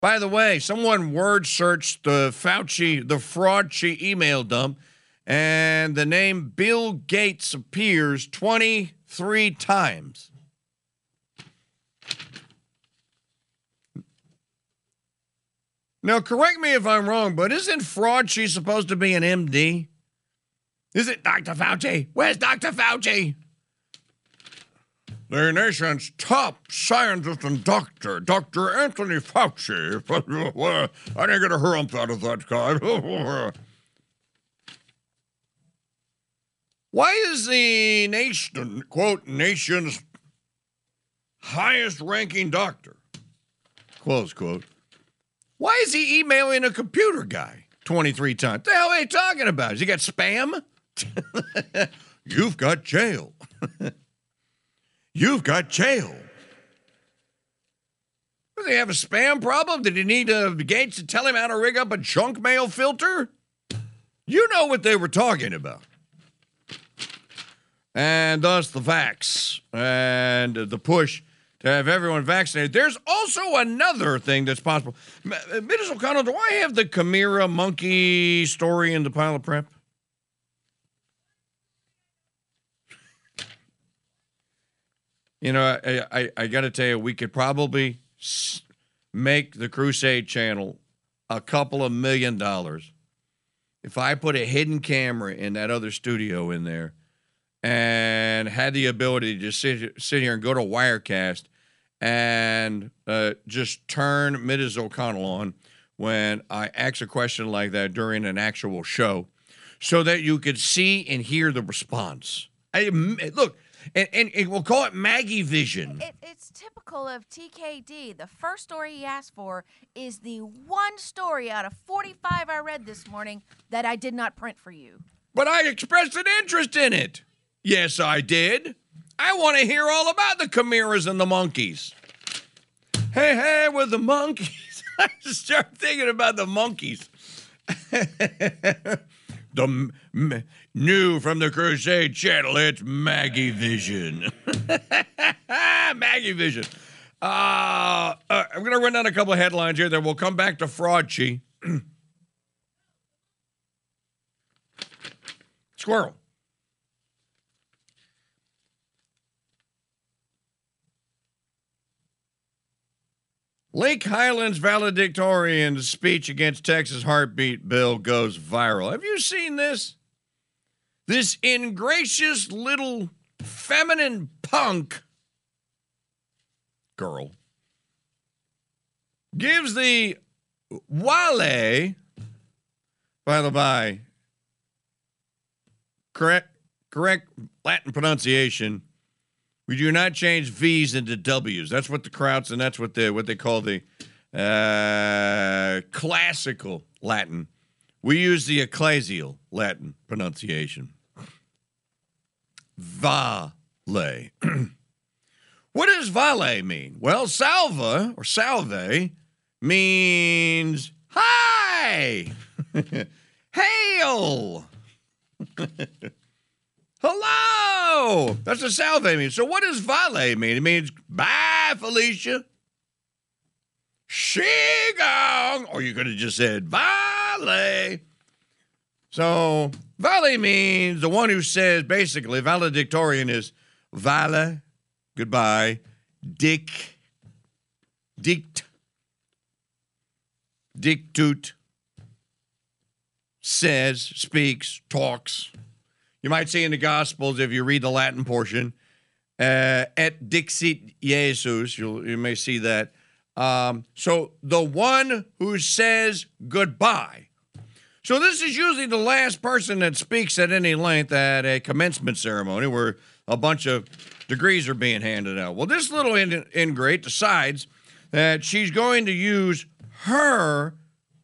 By the way, someone word searched the Fraudchi email dump, and the name Bill Gates appears 23 times. Now, correct me if I'm wrong, but isn't Fraudchi supposed to be an MD? Is it Dr. Fauci? Where's Dr. Fauci? The nation's top scientist and doctor, Dr. Anthony Fauci. I didn't get a hump out of that guy. Why is the nation, quote, nation's highest ranking doctor, close quote, why is he emailing a computer guy 23 times? What the hell are they talking about? Has he got spam? You've got jail. You've got jail. Do they have a spam problem? Did he need Gates to tell him how to rig up a junk mail filter? You know what they were talking about. And thus the vax and the push to have everyone vaccinated. There's also another thing that's possible. Ms. O'Connell, do I have the Chimera monkey story in the pile of prep? You know, I got to tell you, we could probably make the Crusade channel a couple of $1 million if I put a hidden camera in that other studio in there and had the ability to just sit here and go to Wirecast and just turn Mrs. O'Connell on when I ask a question like that during an actual show so that you could see and hear the response. Look, and we'll call it Maggie Vision. It's typical of TKD. The first story he asked for is the one story out of 45 I read this morning that I did not print for you. But I expressed an interest in it. Yes, I did. I want to hear all about the chimeras and the monkeys. Hey, with the monkeys. I just started thinking about the monkeys. New from the Crusade channel, it's Maggie Vision. Maggie Vision. I'm going to run down a couple of headlines here, then we'll come back to Fraudchi. Squirrel. Lake Highlands valedictorian's speech against Texas heartbeat bill goes viral. Have you seen this? This ingracious little feminine punk girl gives the Wale, by the by, correct Latin pronunciation. We do not change V's into W's. That's what the Krauts and that's what they call the classical Latin. We use the ecclesial Latin pronunciation. Vale. What does vale mean? Well, salva or salve means hi, hail. Hello! That's what salve means. So what does vale mean? It means, bye, Felicia. She gone. Or you could have just said, vale. So vale means the one who says, basically, valedictorian is vale, goodbye, dict, dictute, says, speaks, talks. You might see in the Gospels, if you read the Latin portion, et dixit Jesus, you may see that. So the one who says goodbye. So this is usually the last person that speaks at any length at a commencement ceremony where a bunch of degrees are being handed out. Well, this little ingrate decides that she's going to use her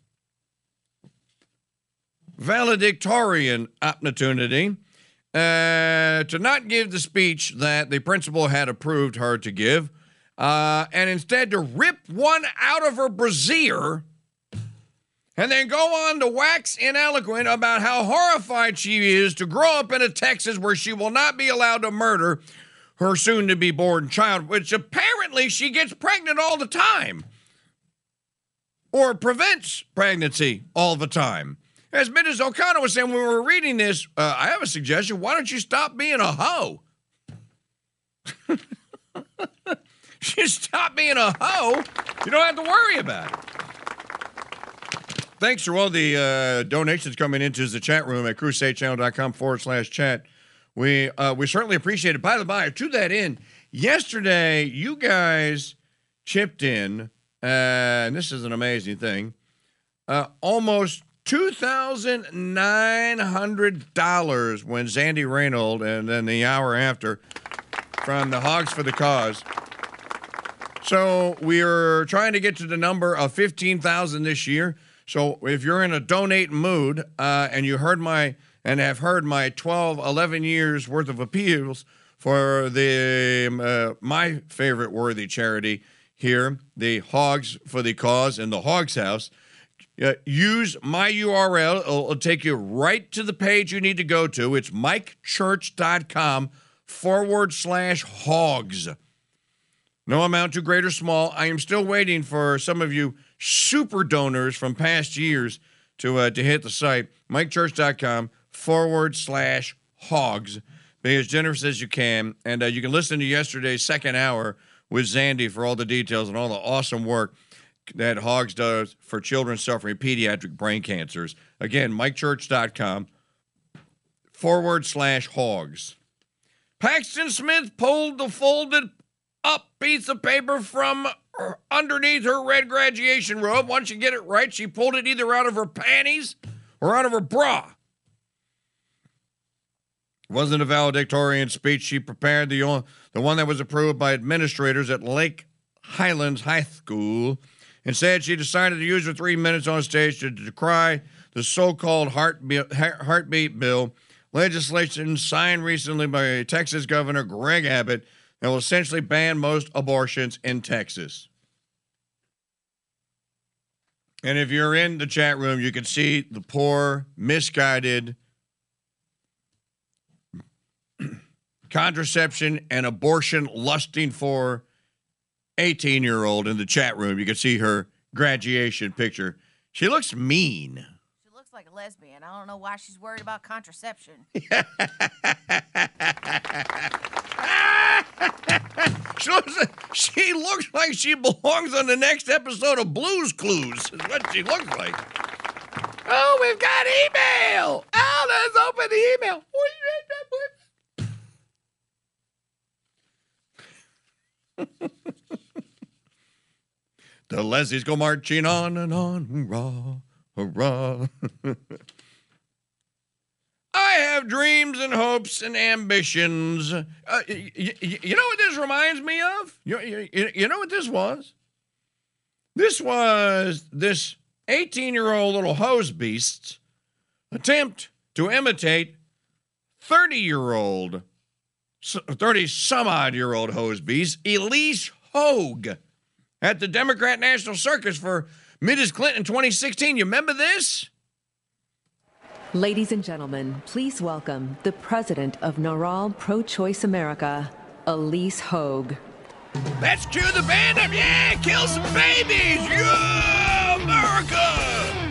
valedictorian opportunity to not give the speech that the principal had approved her to give, and instead to rip one out of her brassiere and then go on to wax ineloquent about how horrified she is to grow up in a Texas where she will not be allowed to murder her soon-to-be-born child, which apparently she gets pregnant all the time. or prevents pregnancy all the time. As Mrs. O'Connor was saying when we were reading this, I have a suggestion. Why don't you stop being a hoe? Just stop being a hoe. You don't have to worry about it. Thanks for all the donations coming into the chat room at crusadechannel.com/chat. We certainly appreciate it. By the by, to that end, yesterday you guys chipped in, and this is an amazing thing, almost $2,900 when Zandy Reynold, and then the hour after, from the Hogs for the Cause. So we are trying to get to the number of 15,000 this year. So if you're in a donate mood and you heard have heard my 11 years worth of appeals for the my favorite worthy charity here, the Hogs for the Cause in the Hogs House, use my URL. It'll take you right to the page you need to go to. It's mikechurch.com/hogs. No amount too great or small. I am still waiting for some of you super donors from past years to hit the site, mikechurch.com/hogs. Be as generous as you can. And you can listen to yesterday's second hour with Zandy for all the details and all the awesome work that Hogs does for children suffering pediatric brain cancers. Again, mikechurch.com/hogs. Paxton Smith pulled the folded up piece of paper from underneath her red graduation robe. Once you get it right, she pulled it either out of her panties or out of her bra. It wasn't a valedictorian speech she prepared, the one that was approved by administrators at Lake Highlands High School. Instead, she decided to use her 3 minutes on stage to decry the so-called heartbeat bill, legislation signed recently by Texas Governor Greg Abbott that will essentially ban most abortions in Texas. And if you're in the chat room, you can see the poor, misguided contraception and abortion lusting for 18-year-old in the chat room. You can see her graduation picture. She looks mean. She looks like a lesbian. I don't know why she's worried about contraception. She looks like she belongs on the next episode of Blue's Clues, is what she looks like. Oh, we've got email. Oh, let's open the email. The Leslies go marching on and on, hurrah, hurrah. I have dreams and hopes and ambitions. You know what this reminds me of? You know what this was? This was this 18-year-old little hose beast's attempt to imitate 30-some-odd-year-old hose beast, Elise Hogue, at the Democrat National Circus for Mrs. Clinton 2016. You remember this? Ladies and gentlemen, please welcome the president of Naral Pro-Choice America, Elise Hogue. Let's cue the band up. Yeah, kill some babies. Yeah, America.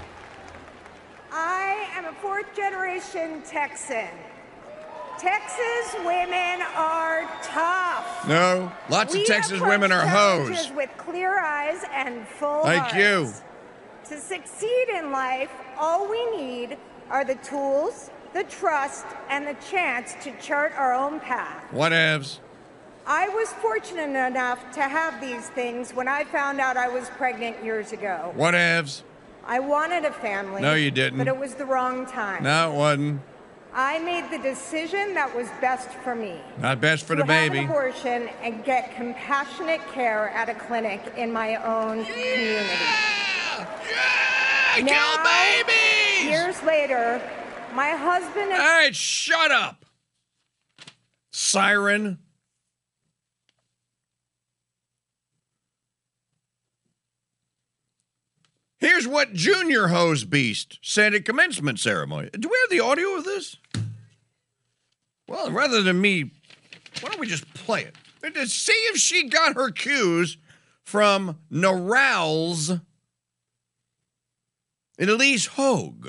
I am a fourth-generation Texan. Texas women are tough. No, lots of Texas women are hoes. With clear eyes and full Like hearts. you. To succeed in life, all we need are the tools, the trust, and the chance to chart our own path. Whatevs. I was fortunate enough to have these things when I found out I was pregnant years ago. Whatevs. I wanted a family. No, you didn't. But it was the wrong time. No, it wasn't. I made the decision that was best for me. Not best for the to have baby. an abortion and get compassionate care at a clinic in my own community. Yeah! Kill babies! Years later, my husband and All right, shut up. Siren. Here's what Junior Hose Beast said at commencement ceremony. Do we have the audio of this? Well, rather than me, why don't we just play it? And to see if she got her cues from Naral's and Elise Hogue.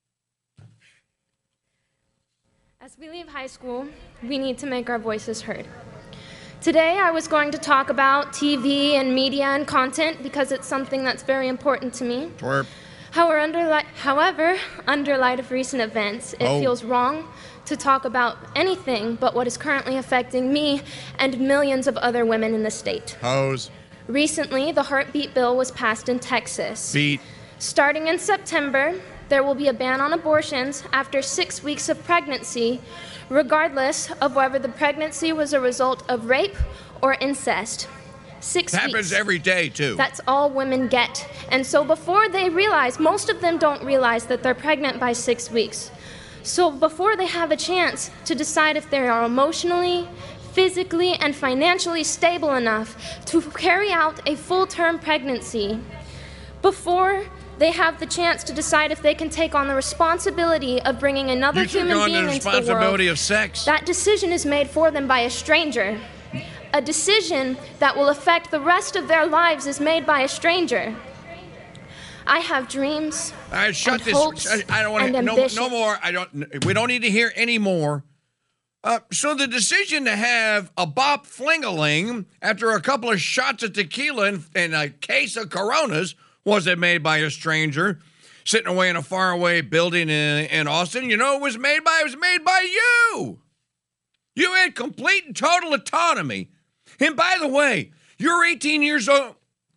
As we leave high school, we need to make our voices heard. Today, I was going to talk about TV and media and content because it's something that's very important to me. Twerp. However, under light of recent events, it feels wrong to talk about anything but what is currently affecting me and millions of other women in the state. Hose. Recently, the Heartbeat Bill was passed in Texas. Beat. Starting in September, there will be a ban on abortions after 6 weeks of pregnancy, regardless of whether the pregnancy was a result of rape or incest. 6 weeks. Happens every day, too. That's all women get. And so before they realize, most of them don't realize that they're pregnant by 6 weeks. So before they have a chance to decide if they are emotionally, physically, and financially stable enough to carry out a full-term pregnancy, before they have the chance to decide if they can take on the responsibility of bringing another human being into the world. You took on the responsibility of sex. That decision is made for them by a stranger. A decision that will affect the rest of their lives is made by a stranger. I have dreams and hopes I don't want and to. ambitions. No more. We don't need to hear any more. So the decision to have a bop flingaling after a couple of shots of tequila and a case of Coronas wasn't made by a stranger sitting away in a faraway building in Austin. You know who it was made by? It was made by you. You had complete and total autonomy. And by the way, you're 18 years old.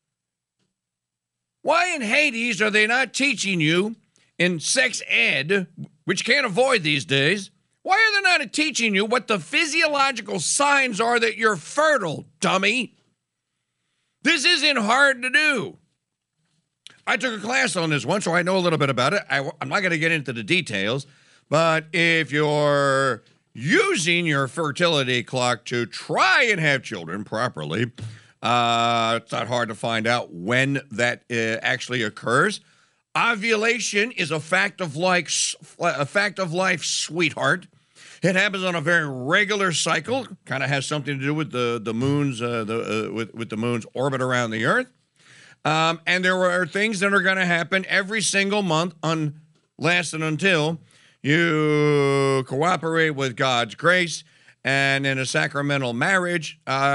Why in Hades are they not teaching you in sex ed, which can't avoid these days? Why are they not teaching you what the physiological signs are that you're fertile, dummy? This isn't hard to do. I took a class on this once, so I know a little bit about it. I'm not going to get into the details, but if you're using your fertility clock to try and have children properly, it's not hard to find out when that actually occurs. Ovulation is a fact of life, sweetheart. It happens on a very regular cycle. Kind of has something to do with the moon's with the moon's orbit around the Earth. And there are things that are going to happen every single month, unless and until you cooperate with God's grace and in a sacramental marriage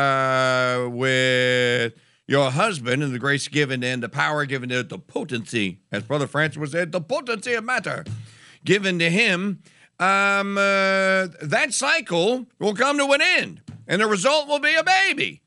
with your husband, and the grace given and the power given to the potency, as Brother Francis would say, the potency of matter given to him, that cycle will come to an end, and the result will be a baby.